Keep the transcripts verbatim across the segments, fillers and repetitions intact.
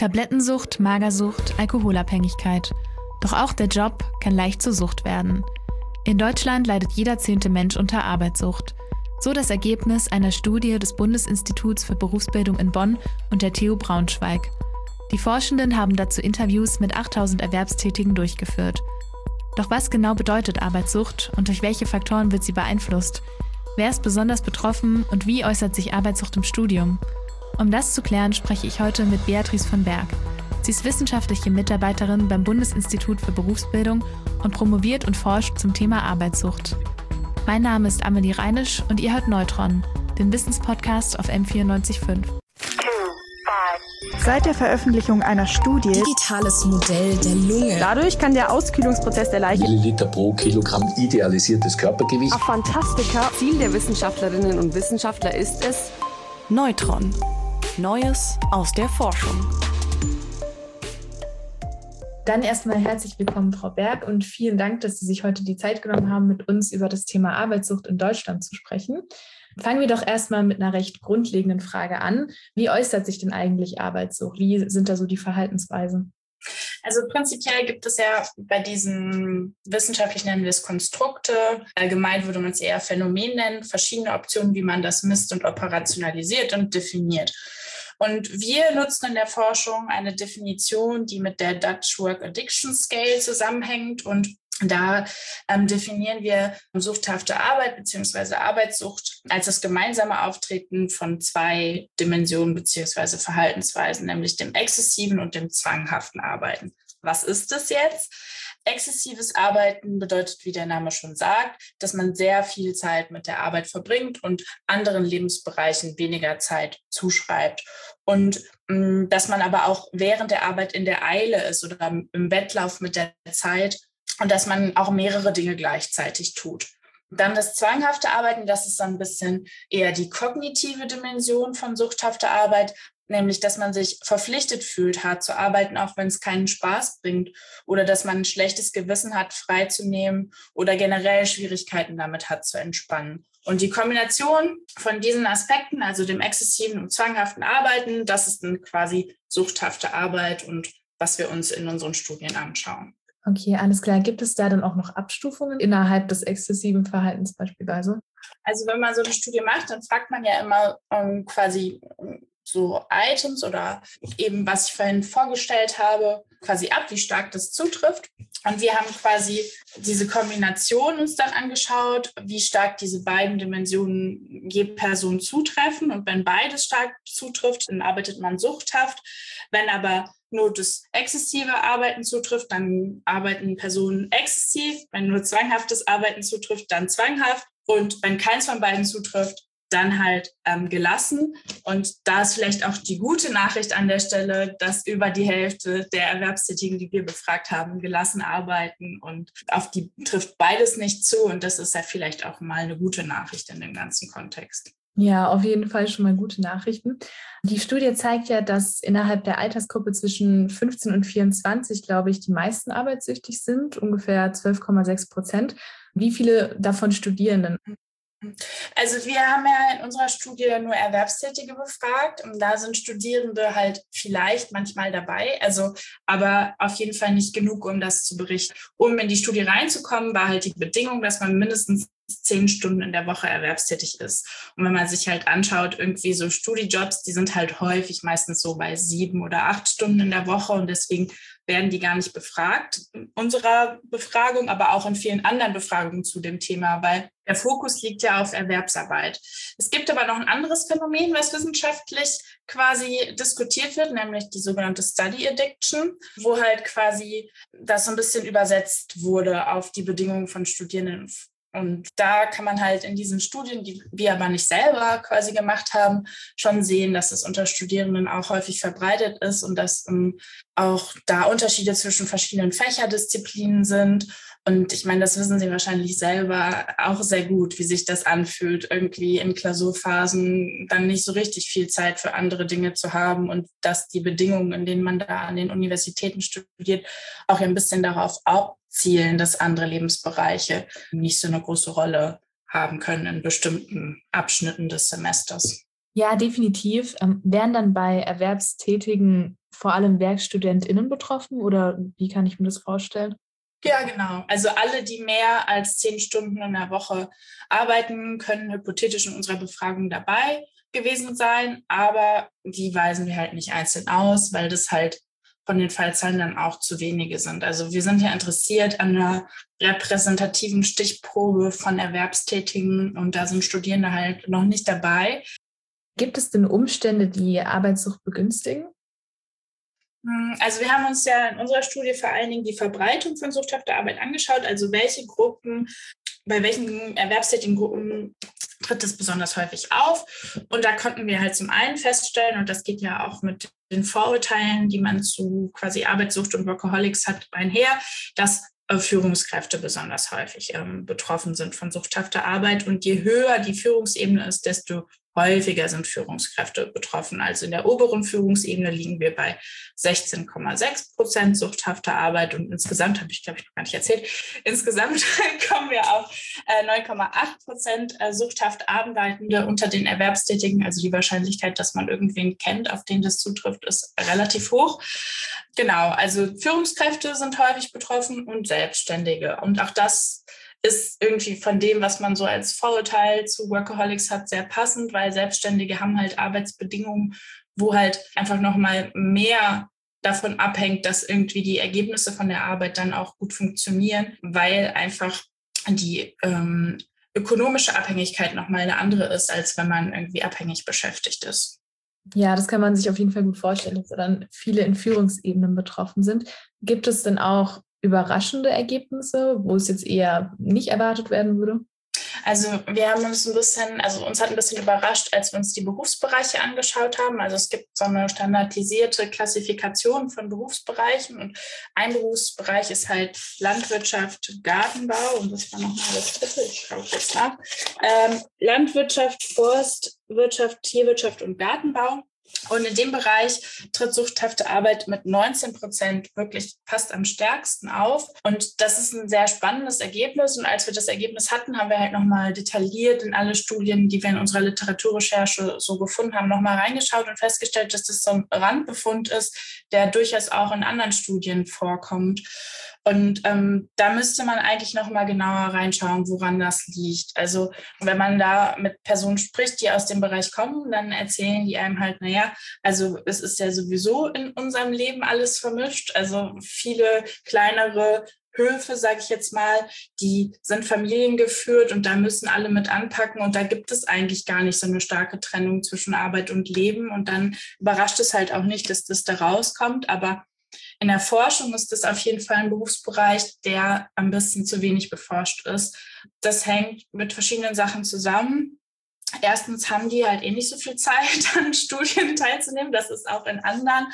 Tablettensucht, Magersucht, Alkoholabhängigkeit. Doch auch der Job kann leicht zur Sucht werden. In Deutschland leidet jeder zehnte Mensch unter Arbeitssucht. So das Ergebnis einer Studie des Bundesinstituts für Berufsbildung in Bonn und der T U Braunschweig. Die Forschenden haben dazu Interviews mit achttausend Erwerbstätigen durchgeführt. Doch was genau bedeutet Arbeitssucht und durch welche Faktoren wird sie beeinflusst? Wer ist besonders betroffen und wie äußert sich Arbeitssucht im Studium? Um das zu klären, spreche ich heute mit Beatrice von Berg. Sie ist wissenschaftliche Mitarbeiterin beim Bundesinstitut für Berufsbildung und promoviert und forscht zum Thema Arbeitssucht. Mein Name ist Amelie Reinisch und ihr hört Neutron, den Wissenspodcast auf M vierundneunzig Komma fünf. Seit der Veröffentlichung einer Studie Digitales Modell der Lunge. Dadurch kann der Auskühlungsprozess der Leiche Milliliter pro Kilogramm idealisiertes Körpergewicht. Fantastika. Ziel der Wissenschaftlerinnen und Wissenschaftler ist es, Neutron. Neues aus der Forschung. Dann erstmal herzlich willkommen, Frau Berg, und vielen Dank, dass Sie sich heute die Zeit genommen haben, mit uns über das Thema Arbeitssucht in Deutschland zu sprechen. Fangen wir doch erstmal mit einer recht grundlegenden Frage an. Wie äußert sich denn eigentlich Arbeitssucht? Wie sind da so die Verhaltensweisen? Also prinzipiell gibt es ja bei diesen, wissenschaftlich nennen wir es Konstrukte, allgemein würde man es eher Phänomen nennen, verschiedene Optionen, wie man das misst und operationalisiert und definiert. Und wir nutzen in der Forschung eine Definition, die mit der Dutch Work Addiction Scale zusammenhängt. Und da ähm, definieren wir suchthafte Arbeit bzw. Arbeitssucht als das gemeinsame Auftreten von zwei Dimensionen bzw. Verhaltensweisen, nämlich dem exzessiven und dem zwanghaften Arbeiten. Was ist das jetzt? Exzessives Arbeiten bedeutet, wie der Name schon sagt, dass man sehr viel Zeit mit der Arbeit verbringt und anderen Lebensbereichen weniger Zeit zuschreibt. Und mh, dass man aber auch während der Arbeit in der Eile ist oder im Wettlauf mit der Zeit und dass man auch mehrere Dinge gleichzeitig tut. Dann das zwanghafte Arbeiten, das ist so ein bisschen eher die kognitive Dimension von suchthafter Arbeit, nämlich dass man sich verpflichtet fühlt, hart zu arbeiten, auch wenn es keinen Spaß bringt oder dass man ein schlechtes Gewissen hat, freizunehmen oder generell Schwierigkeiten damit hat, zu entspannen. Und die Kombination von diesen Aspekten, also dem exzessiven und zwanghaften Arbeiten, das ist dann quasi suchthafte Arbeit und was wir uns in unseren Studien anschauen. Okay, alles klar. Gibt es da dann auch noch Abstufungen innerhalb des exzessiven Verhaltens beispielsweise? Also wenn man so eine Studie macht, dann fragt man ja immer ähm, quasi so Items oder eben, was ich vorhin vorgestellt habe, quasi ab, wie stark das zutrifft. Und wir haben quasi diese Kombination uns dann angeschaut, wie stark diese beiden Dimensionen je Person zutreffen. Und wenn beides stark zutrifft, dann arbeitet man suchthaft. Wenn aber nur das exzessive Arbeiten zutrifft, dann arbeiten Personen exzessiv. Wenn nur zwanghaftes Arbeiten zutrifft, dann zwanghaft. Und wenn keins von beiden zutrifft, dann halt ähm, gelassen. Und da ist vielleicht auch die gute Nachricht an der Stelle, dass über die Hälfte der Erwerbstätigen, die wir befragt haben, gelassen arbeiten. Und auf die trifft beides nicht zu. Und das ist ja vielleicht auch mal eine gute Nachricht in dem ganzen Kontext. Ja, auf jeden Fall schon mal gute Nachrichten. Die Studie zeigt ja, dass innerhalb der Altersgruppe zwischen fünfzehn und vierundzwanzig, glaube ich, die meisten arbeitssüchtig sind, ungefähr zwölf Komma sechs Prozent. Wie viele davon studieren denn? Also wir haben ja in unserer Studie nur Erwerbstätige befragt und da sind Studierende halt vielleicht manchmal dabei, also aber auf jeden Fall nicht genug, um das zu berichten. Um in die Studie reinzukommen, war halt die Bedingung, dass man mindestens zehn Stunden in der Woche erwerbstätig ist. Und wenn man sich halt anschaut, irgendwie so Studijobs, die sind halt häufig meistens so bei sieben oder acht Stunden in der Woche und deswegen werden die gar nicht befragt in unserer Befragung, aber auch in vielen anderen Befragungen zu dem Thema, weil der Fokus liegt ja auf Erwerbsarbeit. Es gibt aber noch ein anderes Phänomen, was wissenschaftlich quasi diskutiert wird, nämlich die sogenannte Study Addiction, wo halt quasi das so ein bisschen übersetzt wurde auf die Bedingungen von Studierenden. Und da kann man halt in diesen Studien, die wir aber nicht selber quasi gemacht haben, schon sehen, dass es unter Studierenden auch häufig verbreitet ist und dass um, auch da Unterschiede zwischen verschiedenen Fächerdisziplinen sind. Und ich meine, das wissen Sie wahrscheinlich selber auch sehr gut, wie sich das anfühlt, irgendwie in Klausurphasen dann nicht so richtig viel Zeit für andere Dinge zu haben und dass die Bedingungen, in denen man da an den Universitäten studiert, auch ein bisschen darauf abzielen, dass andere Lebensbereiche nicht so eine große Rolle haben können in bestimmten Abschnitten des Semesters. Ja, definitiv. Ähm, wären dann bei Erwerbstätigen vor allem WerkstudentInnen betroffen oder wie kann ich mir das vorstellen? Ja, genau. Also alle, die mehr als zehn Stunden in der Woche arbeiten, können hypothetisch in unserer Befragung dabei gewesen sein, aber die weisen wir halt nicht einzeln aus, weil das halt von den Fallzahlen dann auch zu wenige sind. Also wir sind ja interessiert an einer repräsentativen Stichprobe von Erwerbstätigen und da sind Studierende halt noch nicht dabei. Gibt es denn Umstände, die Arbeitssucht begünstigen? Also wir haben uns ja in unserer Studie vor allen Dingen die Verbreitung von suchthafter Arbeit angeschaut, also welche Gruppen, bei welchen erwerbstätigen Gruppen tritt es besonders häufig auf. Und da konnten wir halt zum einen feststellen, und das geht ja auch mit den Vorurteilen, die man zu quasi Arbeitssucht und Workaholics hat, einher, dass Führungskräfte besonders häufig ähm, betroffen sind von suchthafter Arbeit. Und je höher die Führungsebene ist, desto häufiger sind Führungskräfte betroffen. Also in der oberen Führungsebene liegen wir bei sechzehn Komma sechs Prozent suchthafter Arbeit und insgesamt, habe ich glaube ich noch gar nicht erzählt, insgesamt kommen wir auf äh, neun Komma acht Prozent äh, suchthaft Arbeitende unter den Erwerbstätigen. Also die Wahrscheinlichkeit, dass man irgendwen kennt, auf den das zutrifft, ist relativ hoch. Genau, also Führungskräfte sind häufig betroffen und Selbstständige. Und auch das ist irgendwie von dem, was man so als Vorurteil zu Workaholics hat, sehr passend, weil Selbstständige haben halt Arbeitsbedingungen, wo halt einfach nochmal mehr davon abhängt, dass irgendwie die Ergebnisse von der Arbeit dann auch gut funktionieren, weil einfach die ähm, ökonomische Abhängigkeit nochmal eine andere ist, als wenn man irgendwie abhängig beschäftigt ist. Ja, das kann man sich auf jeden Fall gut vorstellen, dass dann viele in Führungsebenen betroffen sind. Gibt es denn auch überraschende Ergebnisse, wo es jetzt eher nicht erwartet werden würde? Also wir haben uns ein bisschen, also uns hat ein bisschen überrascht, als wir uns die Berufsbereiche angeschaut haben. Also es gibt so eine standardisierte Klassifikation von Berufsbereichen und ein Berufsbereich ist halt Landwirtschaft, Gartenbau und das war nochmal das dritte, ich schaue jetzt nach. Ähm, Landwirtschaft, Forstwirtschaft, Tierwirtschaft und Gartenbau. Und in dem Bereich tritt suchthafte Arbeit mit neunzehn Prozent wirklich fast am stärksten auf. Und das ist ein sehr spannendes Ergebnis. Und als wir das Ergebnis hatten, haben wir halt nochmal detailliert in alle Studien, die wir in unserer Literaturrecherche so gefunden haben, nochmal reingeschaut und festgestellt, dass das so ein Randbefund ist, der durchaus auch in anderen Studien vorkommt. Und ähm, da müsste man eigentlich noch mal genauer reinschauen, woran das liegt. Also wenn man da mit Personen spricht, die aus dem Bereich kommen, dann erzählen die einem halt, naja, also es ist ja sowieso in unserem Leben alles vermischt. Also viele kleinere Höfe, sage ich jetzt mal, die sind familiengeführt und da müssen alle mit anpacken und da gibt es eigentlich gar nicht so eine starke Trennung zwischen Arbeit und Leben und dann überrascht es halt auch nicht, dass das da rauskommt, aber in der Forschung ist das auf jeden Fall ein Berufsbereich, der ein bisschen zu wenig beforscht ist. Das hängt mit verschiedenen Sachen zusammen. Erstens haben die halt eh nicht so viel Zeit, an Studien teilzunehmen. Das ist auch in anderen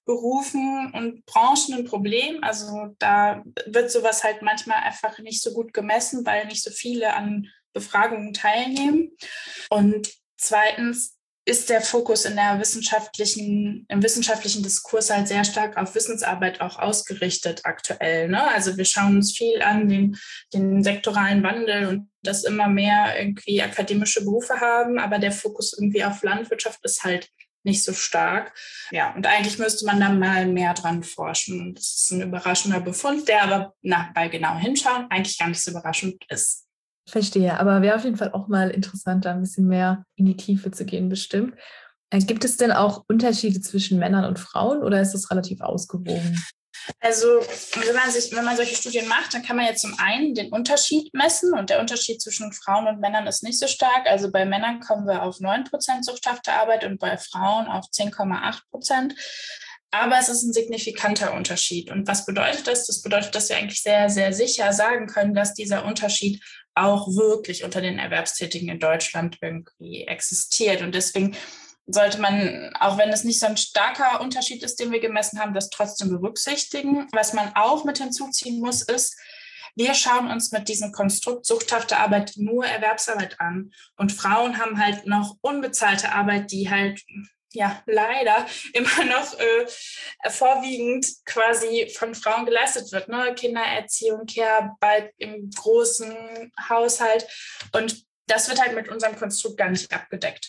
Berufen und Branchen ein Problem. Also da wird sowas halt manchmal einfach nicht so gut gemessen, weil nicht so viele an Befragungen teilnehmen. Und zweitens ist der Fokus in der wissenschaftlichen, im wissenschaftlichen Diskurs halt sehr stark auf Wissensarbeit auch ausgerichtet aktuell. Ne? Also wir schauen uns viel an, den, den sektoralen Wandel und dass immer mehr irgendwie akademische Berufe haben, aber der Fokus irgendwie auf Landwirtschaft ist halt nicht so stark. Ja, und eigentlich müsste man da mal mehr dran forschen. Das ist ein überraschender Befund, der aber nach, bei genau hinschauen eigentlich gar nicht so überraschend ist. Verstehe, aber wäre auf jeden Fall auch mal interessant, da ein bisschen mehr in die Tiefe zu gehen, bestimmt. Äh, gibt es denn auch Unterschiede zwischen Männern und Frauen oder ist das relativ ausgewogen? Also wenn man, sich, wenn man solche Studien macht, dann kann man jetzt zum einen den Unterschied messen und der Unterschied zwischen Frauen und Männern ist nicht so stark. Also bei Männern kommen wir auf neun Prozent suchthafte Arbeit und bei Frauen auf zehn Komma acht Prozent. Aber es ist ein signifikanter Unterschied. Und was bedeutet das? Das bedeutet, dass wir eigentlich sehr, sehr sicher sagen können, dass dieser Unterschied auch wirklich unter den Erwerbstätigen in Deutschland irgendwie existiert. Und deswegen sollte man, auch wenn es nicht so ein starker Unterschied ist, den wir gemessen haben, das trotzdem berücksichtigen. Was man auch mit hinzuziehen muss, ist, wir schauen uns mit diesem Konstrukt suchthafte Arbeit nur Erwerbsarbeit an. Und Frauen haben halt noch unbezahlte Arbeit, die halt ja leider immer noch äh, vorwiegend quasi von Frauen geleistet wird. Ne? Kindererziehung, Care-Arbeit im großen Haushalt. Und das wird halt mit unserem Konstrukt gar nicht abgedeckt.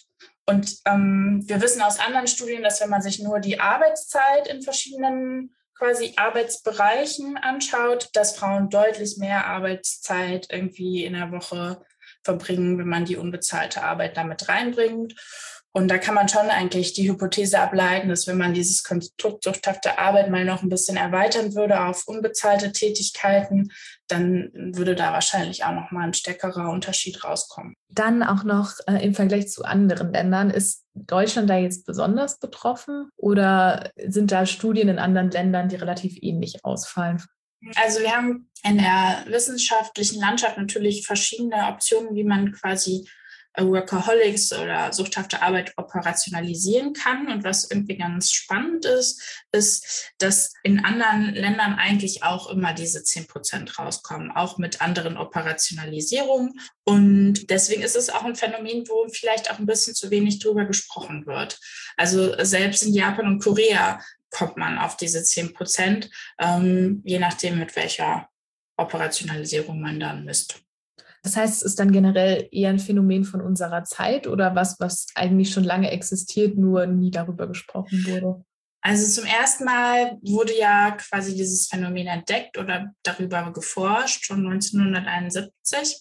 Und ähm, wir wissen aus anderen Studien, dass wenn man sich nur die Arbeitszeit in verschiedenen quasi Arbeitsbereichen anschaut, dass Frauen deutlich mehr Arbeitszeit irgendwie in der Woche verbringen, wenn man die unbezahlte Arbeit damit reinbringt. Und da kann man schon eigentlich die Hypothese ableiten, dass wenn man dieses Konstrukt suchthafte Arbeit mal noch ein bisschen erweitern würde auf unbezahlte Tätigkeiten, dann würde da wahrscheinlich auch noch mal ein stärkerer Unterschied rauskommen. Dann auch noch äh, im Vergleich zu anderen Ländern, ist Deutschland da jetzt besonders betroffen oder sind da Studien in anderen Ländern, die relativ ähnlich ausfallen? Also wir haben in der wissenschaftlichen Landschaft natürlich verschiedene Optionen, wie man quasi Workaholics oder suchthafte Arbeit operationalisieren kann. Und was irgendwie ganz spannend ist, ist, dass in anderen Ländern eigentlich auch immer diese zehn Prozent rauskommen, auch mit anderen Operationalisierungen. Und deswegen ist es auch ein Phänomen, wo vielleicht auch ein bisschen zu wenig drüber gesprochen wird. Also selbst in Japan und Korea kommt man auf diese zehn Prozent, ähm, je nachdem, mit welcher Operationalisierung man dann misst. Das heißt, es ist dann generell eher ein Phänomen von unserer Zeit oder was, was eigentlich schon lange existiert, nur nie darüber gesprochen wurde? Also zum ersten Mal wurde ja quasi dieses Phänomen entdeckt oder darüber geforscht, schon neunzehnhunderteinundsiebzig.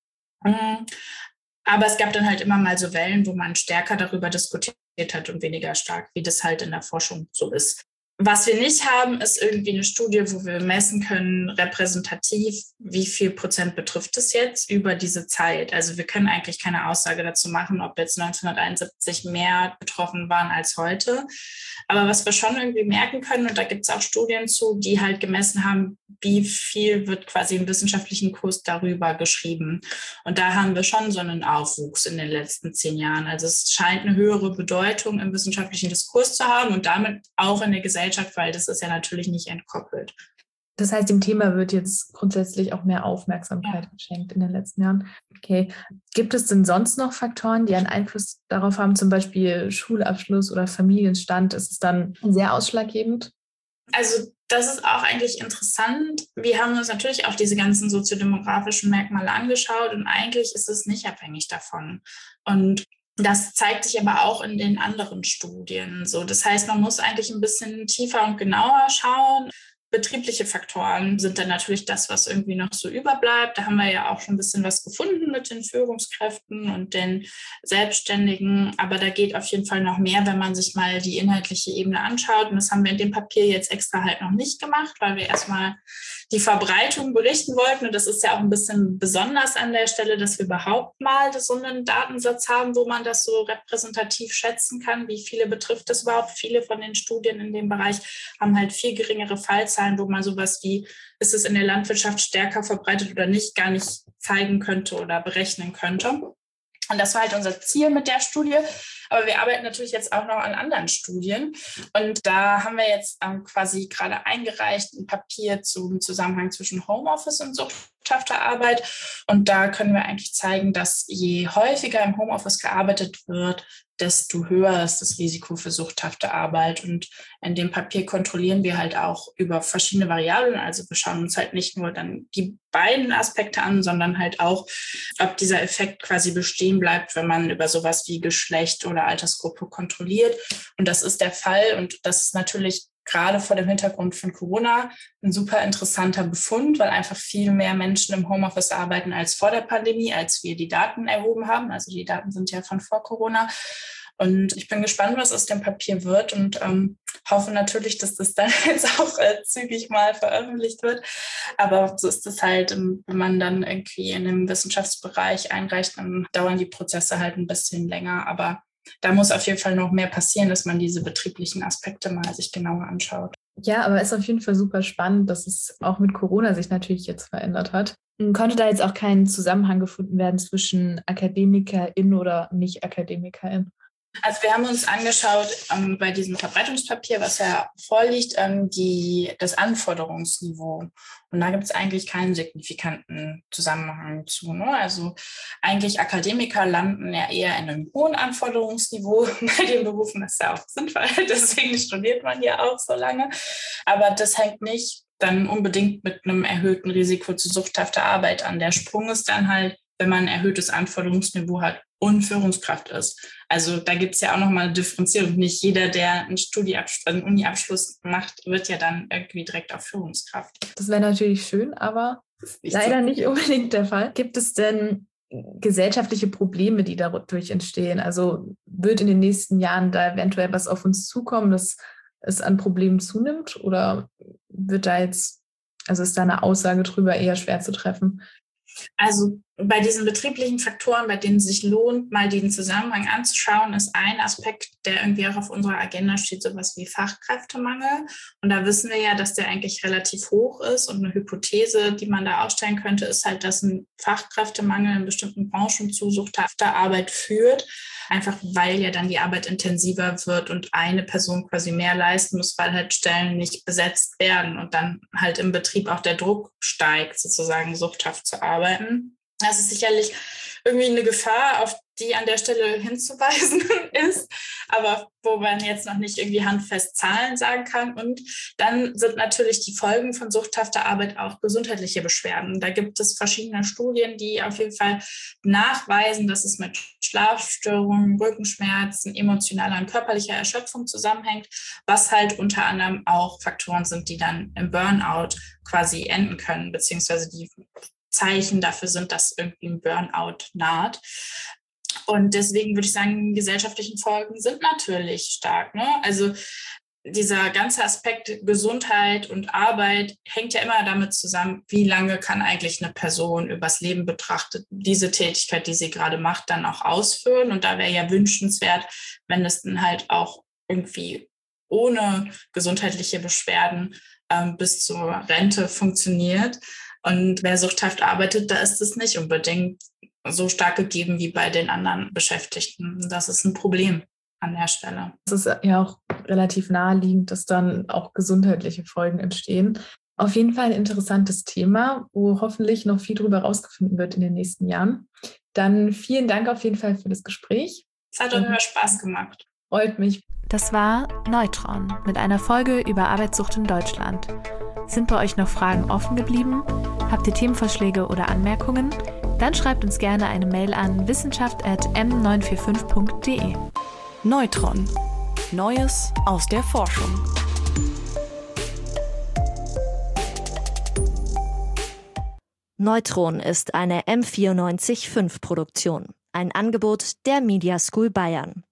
Aber es gab dann halt immer mal so Wellen, wo man stärker darüber diskutiert hat und weniger stark, wie das halt in der Forschung so ist. Was wir nicht haben, ist irgendwie eine Studie, wo wir messen können, repräsentativ, wie viel Prozent betrifft es jetzt über diese Zeit. Also wir können eigentlich keine Aussage dazu machen, ob jetzt neunzehnhunderteinundsiebzig mehr betroffen waren als heute. Aber was wir schon irgendwie merken können, und da gibt es auch Studien zu, die halt gemessen haben, wie viel wird quasi im wissenschaftlichen Kurs darüber geschrieben. Und da haben wir schon so einen Aufwuchs in den letzten zehn Jahren. Also es scheint eine höhere Bedeutung im wissenschaftlichen Diskurs zu haben und damit auch in der Gesellschaft, weil das ist ja natürlich nicht entkoppelt. Das heißt, dem Thema wird jetzt grundsätzlich auch mehr Aufmerksamkeit ja. geschenkt in den letzten Jahren. Okay. Gibt es denn sonst noch Faktoren, die einen Einfluss darauf haben, zum Beispiel Schulabschluss oder Familienstand? Ist es dann sehr ausschlaggebend? Also das ist auch eigentlich interessant. Wir haben uns natürlich auch diese ganzen soziodemografischen Merkmale angeschaut und eigentlich ist es nicht abhängig davon. Und das zeigt sich aber auch in den anderen Studien so. Das heißt, man muss eigentlich ein bisschen tiefer und genauer schauen. Betriebliche Faktoren sind dann natürlich das, was irgendwie noch so überbleibt. Da haben wir ja auch schon ein bisschen was gefunden mit den Führungskräften und den Selbstständigen. Aber da geht auf jeden Fall noch mehr, wenn man sich mal die inhaltliche Ebene anschaut. Und das haben wir in dem Papier jetzt extra halt noch nicht gemacht, weil wir erstmal die Verbreitung berichten wollten. Und das ist ja auch ein bisschen besonders an der Stelle, dass wir überhaupt mal so einen Datensatz haben, wo man das so repräsentativ schätzen kann. Wie viele betrifft das überhaupt? Viele von den Studien in dem Bereich haben halt viel geringere Fallzahlen, wo man sowas wie, ist es in der Landwirtschaft stärker verbreitet oder nicht, gar nicht zeigen könnte oder berechnen könnte. Und das war halt unser Ziel mit der Studie. Aber wir arbeiten natürlich jetzt auch noch an anderen Studien. Und da haben wir jetzt ähm, quasi gerade eingereicht ein Papier zum Zusammenhang zwischen Homeoffice und suchthafter Arbeit. Und da können wir eigentlich zeigen, dass je häufiger im Homeoffice gearbeitet wird, desto höher ist das Risiko für suchthafte Arbeit. Und in dem Papier kontrollieren wir halt auch über verschiedene Variablen. Also wir schauen uns halt nicht nur dann die beiden Aspekte an, sondern halt auch, ob dieser Effekt quasi bestehen bleibt, wenn man über sowas wie Geschlecht oder Altersgruppe kontrolliert. Und das ist der Fall. Und das ist natürlich gerade vor dem Hintergrund von Corona ein super interessanter Befund, weil einfach viel mehr Menschen im Homeoffice arbeiten als vor der Pandemie, als wir die Daten erhoben haben. Also die Daten sind ja von vor Corona. Und ich bin gespannt, was aus dem Papier wird und ähm, hoffe natürlich, dass das dann jetzt auch äh, zügig mal veröffentlicht wird. Aber so ist es halt, wenn man dann irgendwie in einem Wissenschaftsbereich einreicht, dann dauern die Prozesse halt ein bisschen länger. Aber da muss auf jeden Fall noch mehr passieren, dass man diese betrieblichen Aspekte mal sich genauer anschaut. Ja, aber es ist auf jeden Fall super spannend, dass es auch mit Corona sich natürlich jetzt verändert hat. Konnte da jetzt auch kein Zusammenhang gefunden werden zwischen AkademikerInnen oder Nicht-AkademikerInnen? Also wir haben uns angeschaut ähm, bei diesem Verbreitungspapier, was ja vorliegt, ähm, die, das Anforderungsniveau. Und da gibt es eigentlich keinen signifikanten Zusammenhang zu. Ne? Also eigentlich Akademiker landen ja eher in einem hohen Anforderungsniveau bei den Berufen. Das ist ja auch sinnvoll, deswegen studiert man ja auch so lange. Aber das hängt nicht dann unbedingt mit einem erhöhten Risiko zu suchthafter Arbeit an. Der Sprung ist dann halt, wenn man ein erhöhtes Anforderungsniveau hat und Führungskraft ist. Also da gibt es ja auch nochmal eine Differenzierung. Nicht jeder, der einen Studieabschluss, einen Uni-Abschluss macht, wird ja dann irgendwie direkt auf Führungskraft. Das wäre natürlich schön, aber nicht leider so nicht unbedingt der Fall. Gibt es denn gesellschaftliche Probleme, die dadurch entstehen? Also wird in den nächsten Jahren da eventuell was auf uns zukommen, dass es an Problemen zunimmt? Oder wird da jetzt, also ist da eine Aussage drüber eher schwer zu treffen? Also bei diesen betrieblichen Faktoren, bei denen es sich lohnt, mal den Zusammenhang anzuschauen, ist ein Aspekt, der irgendwie auch auf unserer Agenda steht, sowas wie Fachkräftemangel. Und da wissen wir ja, dass der eigentlich relativ hoch ist. Und eine Hypothese, die man da aufstellen könnte, ist halt, dass ein Fachkräftemangel in bestimmten Branchen zu suchthafter Arbeit führt. Einfach weil ja dann die Arbeit intensiver wird und eine Person quasi mehr leisten muss, weil halt Stellen nicht besetzt werden und dann halt im Betrieb auch der Druck steigt, sozusagen suchthaft zu arbeiten. Das ist sicherlich irgendwie eine Gefahr, auf die an der Stelle hinzuweisen ist, aber wo man jetzt noch nicht irgendwie handfest Zahlen sagen kann. Und dann sind natürlich die Folgen von suchthafter Arbeit auch gesundheitliche Beschwerden. Da gibt es verschiedene Studien, die auf jeden Fall nachweisen, dass es mit Schlafstörungen, Rückenschmerzen, emotionaler und körperlicher Erschöpfung zusammenhängt, was halt unter anderem auch Faktoren sind, die dann im Burnout quasi enden können, beziehungsweise die Zeichen dafür sind, dass irgendwie ein Burnout naht. Und deswegen würde ich sagen, die gesellschaftlichen Folgen sind natürlich stark. Ne? Also dieser ganze Aspekt Gesundheit und Arbeit hängt ja immer damit zusammen, wie lange kann eigentlich eine Person übers Leben betrachtet diese Tätigkeit, die sie gerade macht, dann auch ausführen. Und da wäre ja wünschenswert, wenn es dann halt auch irgendwie ohne gesundheitliche Beschwerden ähm, bis zur Rente funktioniert. Und wer suchthaft arbeitet, da ist es nicht unbedingt so stark gegeben wie bei den anderen Beschäftigten. Das ist ein Problem an der Stelle. Es ist ja auch relativ naheliegend, dass dann auch gesundheitliche Folgen entstehen. Auf jeden Fall ein interessantes Thema, wo hoffentlich noch viel drüber rausgefunden wird in den nächsten Jahren. Dann vielen Dank auf jeden Fall für das Gespräch. Es hat auch immer Spaß gemacht. Freut mich. Das war Neutron mit einer Folge über Arbeitssucht in Deutschland. Sind bei euch noch Fragen offen geblieben? Habt ihr Themenvorschläge oder Anmerkungen? Dann schreibt uns gerne eine Mail an wissenschaft at m neun vier fünf punkt de. Neutron. Neues aus der Forschung. Neutron ist eine M vierundneunzig Komma fünf Produktion. Ein Angebot der Media School Bayern.